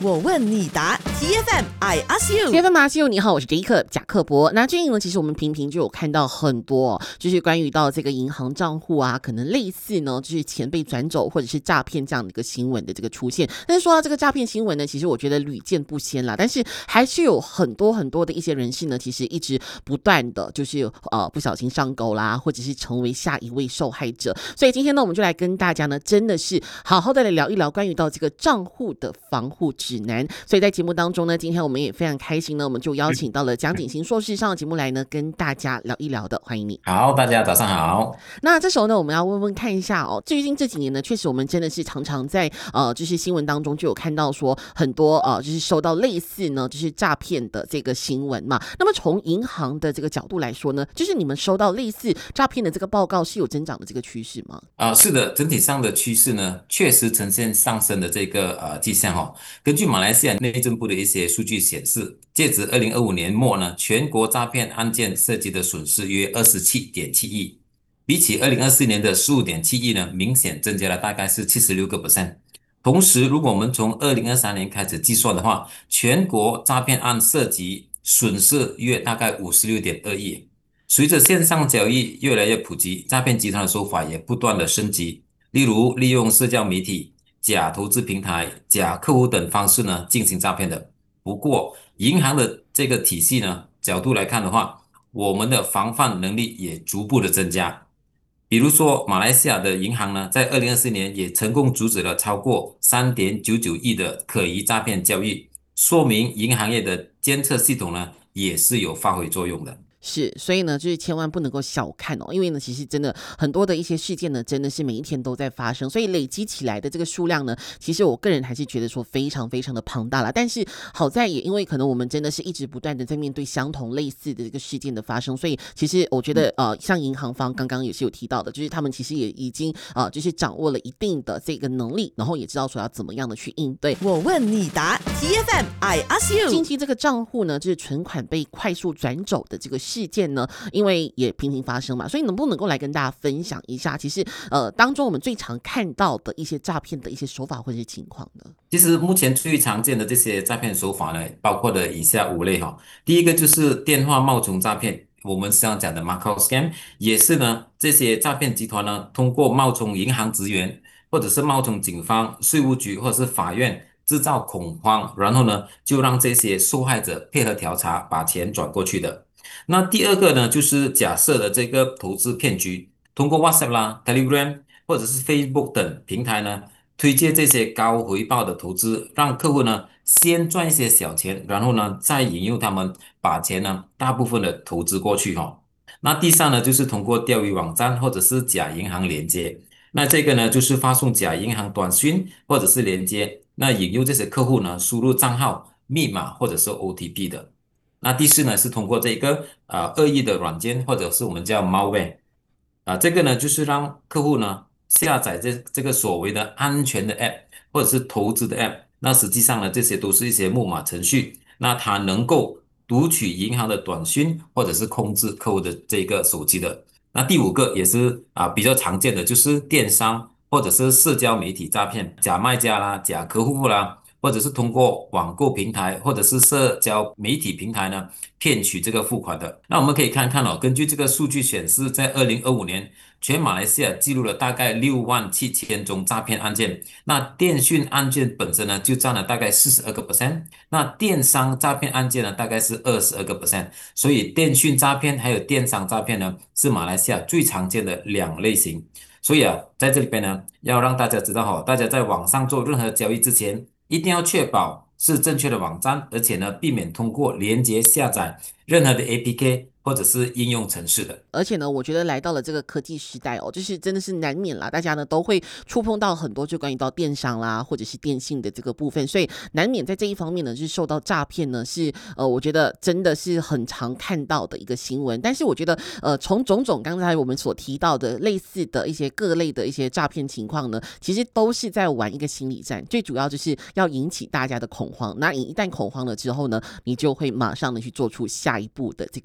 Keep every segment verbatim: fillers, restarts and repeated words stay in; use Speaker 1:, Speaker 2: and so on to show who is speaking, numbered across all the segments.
Speaker 1: 我问你答 T F M I ask you
Speaker 2: T F M I ask you， 你好，我是杰克贾克伯。那最近呢，其实我们频频就有看到很多、哦，就是关于到这个银行账户啊，可能类似呢，就是钱被转走或者是诈骗这样的一个新闻的这个出现。但是说到这个诈骗新闻呢，其实我觉得屡见不鲜啦，但是还是有很多很多的一些人士呢，其实一直不断的就是呃不小心上钩啦，或者是成为下一位受害者。所以今天呢，我们就来跟大家呢，真的是好好的来聊一聊关于到这个账户的防护指南。所以在节目当中呢，今天我们也非常开心呢，我们就邀请到了蒋景行硕士上的节目来呢，跟大家聊一聊的，欢迎你。
Speaker 3: 好，大家早上好。
Speaker 2: 那这时候呢，我们要问问看一下哦，最近这几年呢，确实我们真的是常常在呃，就是新闻当中就有看到说很多呃，就是收到类似呢，就是诈骗的这个新闻嘛。那么从银行的这个角度来说呢，就是你们收到类似诈骗的这个报告是有增长的这个趋势吗？
Speaker 3: 啊、呃，是的，整体上的趋势呢，确实呈现上升的这个呃迹象哦。根据马来西亚内政部的一些数据显示，截止二零二五年末呢，全国诈骗案件涉及的损失约二十七点七亿，比起二零二四年的十五点七亿呢，明显增加了大概是七十六个 percent。同时，如果我们从二零二三年开始计算的话，全国诈骗案涉及损失约大概五十六点二亿。随着线上交易越来越普及，诈骗集团的手法也不断的升级，例如利用社交媒体、假投资平台、假客户等方式呢进行诈骗的。不过，银行的这个体系呢角度来看的话，我们的防范能力也逐步的增加。比如说，马来西亚的银行呢，在二零二四年也成功阻止了超过三点九九亿的可疑诈骗交易，说明银行业的监测系统呢也是有发挥作用的。
Speaker 2: 是，所以呢，就是千万不能够小看哦，因为呢，其实真的很多的一些事件呢，真的是每一天都在发生，所以累积起来的这个数量呢，其实我个人还是觉得说非常非常的庞大啦。但是好在也因为可能我们真的是一直不断的在面对相同类似的这个事件的发生，所以其实我觉得呃，像银行方刚刚也是有提到的，就是他们其实也已经呃，就是掌握了一定的这个能力，然后也知道说要怎么样的去应对。
Speaker 1: 我问你答 T F M I ask you。
Speaker 2: 近期这个账户呢，就是存款被快速转走的这个事件呢，因为也频频发生嘛，所以能不能够来跟大家分享一下，其实呃当中我们最常看到的一些诈骗的一些手法或者是情况呢？
Speaker 3: 其实目前最常见的这些诈骗手法呢，包括了以下五类哈。第一个就是电话冒充诈骗，我们常讲的 Macau Scam， 也是呢这些诈骗集团呢通过冒充银行职员，或者是冒充警方、税务局或者是法院，制造恐慌，然后呢就让这些受害者配合调查，把钱转过去的。那第二个呢，就是假设的这个投资骗局，通过 WhatsApp 啦、Telegram 或者是 Facebook 等平台呢，推荐这些高回报的投资，让客户呢先赚一些小钱，然后呢再引诱他们把钱呢大部分的投资过去哈、哦。那第三呢，就是通过钓鱼网站或者是假银行连接，那这个呢就是发送假银行短讯或者是连接，那引诱这些客户呢输入账号、密码或者是 O T P 的。那第四呢是通过这个呃恶意的软件或者是我们叫 malware 啊、这个呢就是让客户呢下载这这个所谓的安全的 app 或者是投资的 app，那实际上呢这些都是一些木马程序，那它能够读取银行的短讯或者是控制客户的这个手机的。那第五个也是啊、比较常见的就是电商或者是社交媒体诈骗，假卖家啦、假客户啦。或者是通过网购平台或者是社交媒体平台呢，骗取这个付款的。那我们可以看看哦，根据这个数据显示，在二零二五年，全马来西亚记录了大概六万七千宗诈骗案件。那电讯案件本身呢，就占了大概四十二个 percent，那电商诈骗案件呢，大概是二十二个 percent。所以电讯诈骗还有电商诈骗呢，是马来西亚最常见的两类型。所以啊，在这里边呢，要让大家知道哈，大家在网上做任何交易之前，一定要确保是正确的网站，而且呢，避免通过连接下载任何的 A P K 或者是应用程式的。
Speaker 2: 而且呢，我觉得来到了这个科技时代哦，就是真的是难免啦，大家呢都会触碰到很多就关于到电商啦，或者是电信的这个部分，所以难免在这一方面呢，就是受到诈骗呢，是呃，我觉得真的是很常看到的一个新闻。但是我觉得呃，从种种刚才我们所提到的类似的一些各类的一些诈骗情况呢，其实都是在玩一个心理战，最主要就是要引起大家的恐慌。那你一旦恐慌了之后呢，你就会马上的去做出下一步的这个步骤。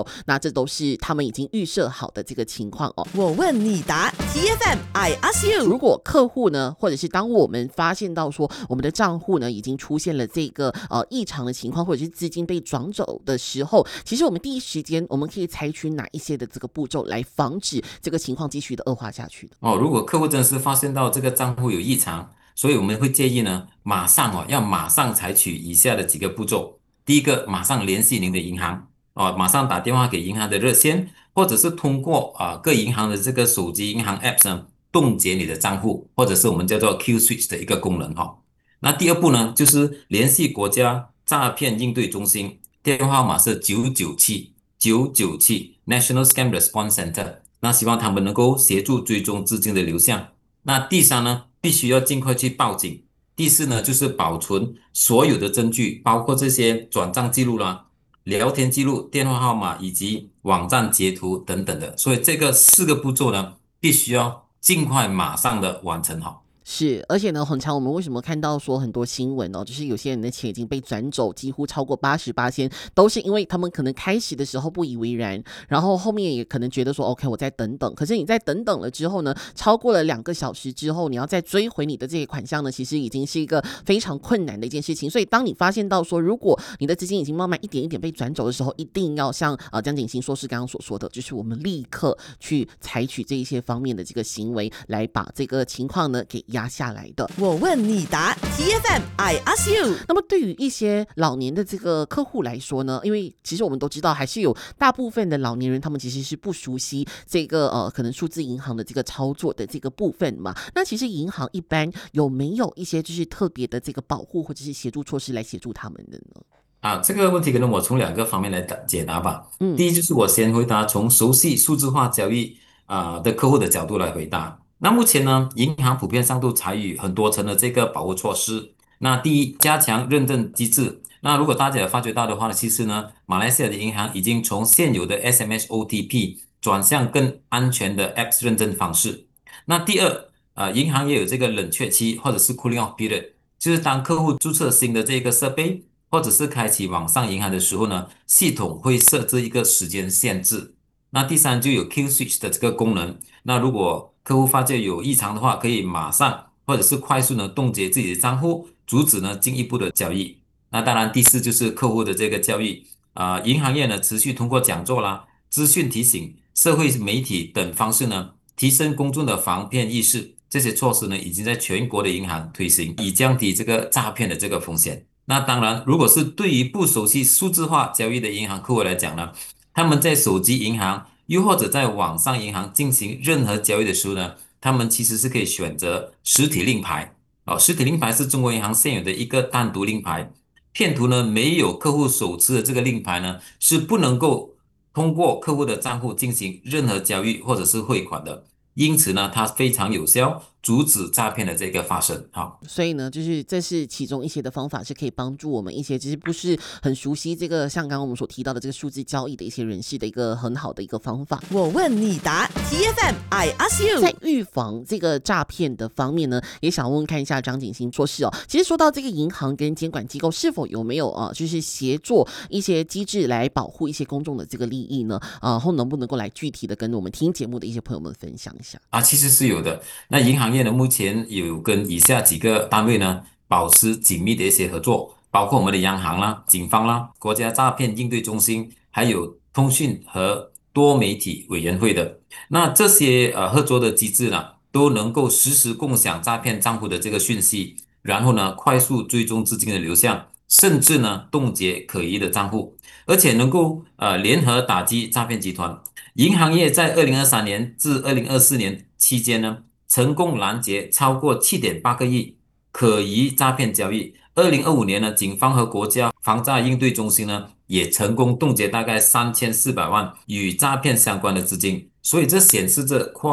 Speaker 2: 那这都是他们已经预设好的这个情况哦。
Speaker 1: 我问你答 ，T F M I ask you。
Speaker 2: 如果客户呢，或者是当我们发现到说我们的账户呢已经出现了这个呃异常的情况，或者是资金被转走的时候，其实我们第一时间我们可以采取哪一些的这个步骤来防止这个情况继续的恶化下去的？
Speaker 3: 哦，如果客户真的是发现到这个账户有异常，所以我们会建议呢，马上哦，要马上采取以下的几个步骤。第一个，马上联系您的银行哦，马上打电话给银行的热线，或者是通过啊各银行的这个手机银行 Apps 呢，冻结你的账户，或者是我们叫做 Q Switch 的一个功能哈、哦。那第二步呢，就是联系国家诈骗应对中心，电话号码是九九七九九七 National Scam Response Center。那希望他们能够协助追踪资金的流向。那第三呢，必须要尽快去报警。第四呢，就是保存所有的证据，包括这些转账记录啦、聊天记录、电话号码以及网站截图等等的。所以这个四个步骤呢，必须要尽快马上的完成好。
Speaker 2: 是，而且呢，很常我们为什么看到说很多新闻哦，就是有些人的钱已经被转走，几乎超过八十八千，都是因为他们可能开始的时候不以为然，然后后面也可能觉得说 OK 我再等等，可是你在等等了之后呢，超过了两个小时之后，你要再追回你的这些款项呢，其实已经是一个非常困难的一件事情。所以当你发现到说，如果你的资金已经慢慢一点一点被转走的时候，一定要像呃江景新硕士刚刚所说的，就是我们立刻去采取这一些方面的这个行为，来把这个情况呢给压下来的。
Speaker 1: 我问你答 ，T F M I ask you。
Speaker 2: 那么对于一些老年的这个客户来说呢，因为其实我们都知道，还是有大部分的老年人他们其实是不熟悉这个呃可能数字银行的这个操作的这个部分嘛。那其实银行一般有没有一些就是特别的这个保护或者是协助措施来协助他们的呢？
Speaker 3: 啊，这个问题可能我从两个方面来答解答吧。
Speaker 2: 嗯，
Speaker 3: 第一就是我先回答从熟悉数字化交易啊、的客户的角度来回答。那目前呢，银行普遍上都采取很多层的这个保护措施。那第一，加强认证机制。那如果大家有发觉到的话呢，其实呢，马来西亚的银行已经从现有的 S M S O T P 转向更安全的 Apps 认证方式。那第二，呃，银行也有这个冷却期或者是 cooling off period，就是当客户注册新的这个设备，或者是开启网上银行的时候呢，系统会设置一个时间限制。那第三就有 Q Switch 的这个功能。那如果客户发觉有异常的话，可以马上或者是快速呢冻结自己的账户，阻止呢进一步的交易。那当然，第四就是客户的这个教育啊、呃银行业呢持续通过讲座啦、资讯提醒、社会媒体等方式呢，提升公众的防骗意识。这些措施呢，已经在全国的银行推行，以降低这个诈骗的这个风险。那当然，如果是对于不熟悉数字化交易的银行客户来讲呢，他们在手机银行又或者在网上银行进行任何交易的时候呢，他们其实是可以选择实体令牌。哦，实体令牌是中国银行现有的一个单独令牌，骗徒呢没有客户手持的这个令牌呢，是不能够通过客户的账户进行任何交易或者是汇款的。因此呢，它非常有效阻止诈骗的这个发生。好，
Speaker 2: 所以呢，就是这是其中一些的方法，是可以帮助我们一些其实不是很熟悉这个像刚刚我们所提到的这个数字交易的一些人士的一个很好的一个方法。
Speaker 1: 我问你答 ，T F M I ask you。
Speaker 2: 在预防这个诈骗的方面呢，也想问看一下张景新硕士哦。其实说到这个银行跟监管机构是否有没有啊，就是协作一些机制来保护一些公众的这个利益呢？啊，然后能不能够来具体的跟我们听节目的一些朋友们分享一下？
Speaker 3: 啊，其实是有的。那银行业呢，目前有跟以下几个单位呢保持紧密的一些合作，包括我们的央行啦、警方啦、国家诈骗应对中心，还有通讯和多媒体委员会的。那这些呃合作的机制呢，都能够实时共享诈骗账户的这个讯息，然后呢快速追踪资金的流向，甚至呢冻结可疑的账户，而且能够呃联合打击诈骗集团。银行业在二零二三年至二零二四年期间呢，成功拦截超过七点八个亿可疑诈骗交易。二零二五年呢，警方和国家防诈应对中心呢，也成功冻结大概三千四百万与诈骗相关的资金。所以这显示着跨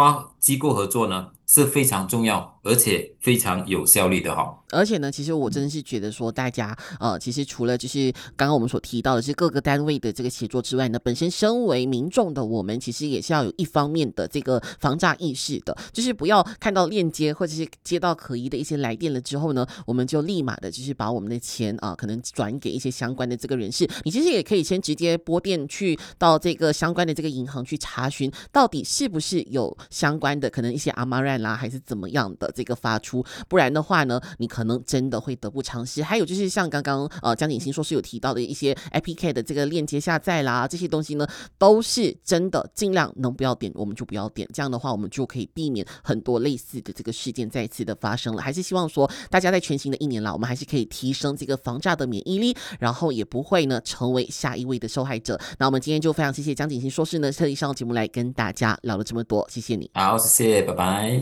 Speaker 3: 机构合作呢是非常重要，而且非常有效率的哈。
Speaker 2: 而且呢，其实我真的是觉得说，大家呃，其实除了就是刚刚我们所提到的是各个单位的这个协作之外呢，本身身为民众的我们，其实也是要有一方面的这个防诈意识的，就是不要看到链接或者是接到可疑的一些来电了之后呢，我们就立马的就是把我们的钱啊、呃，可能转给一些相关的这个人士。你其实也可以先直接拨电去到这个相关的这个银行去查询，到底是不是有相关的可能一些阿玛兰啦，还是怎么样的这个发出，不然的话呢，你可能真的会得不偿失。还有就是像刚刚呃江景欣说是有提到的一些 A P K 的这个链接下载啦，这些东西呢都是真的尽量能不要点我们就不要点，这样的话我们就可以避免很多类似的这个事件再次的发生了。还是希望说大家在全新的一年啦，我们还是可以提升这个防诈的免疫力，然后也不会呢成为下一位的受害者。那我们今天就非常谢谢江景欣硕士呢特意上节目来跟大家聊了这么多，谢谢你。
Speaker 3: 好，谢谢，拜拜。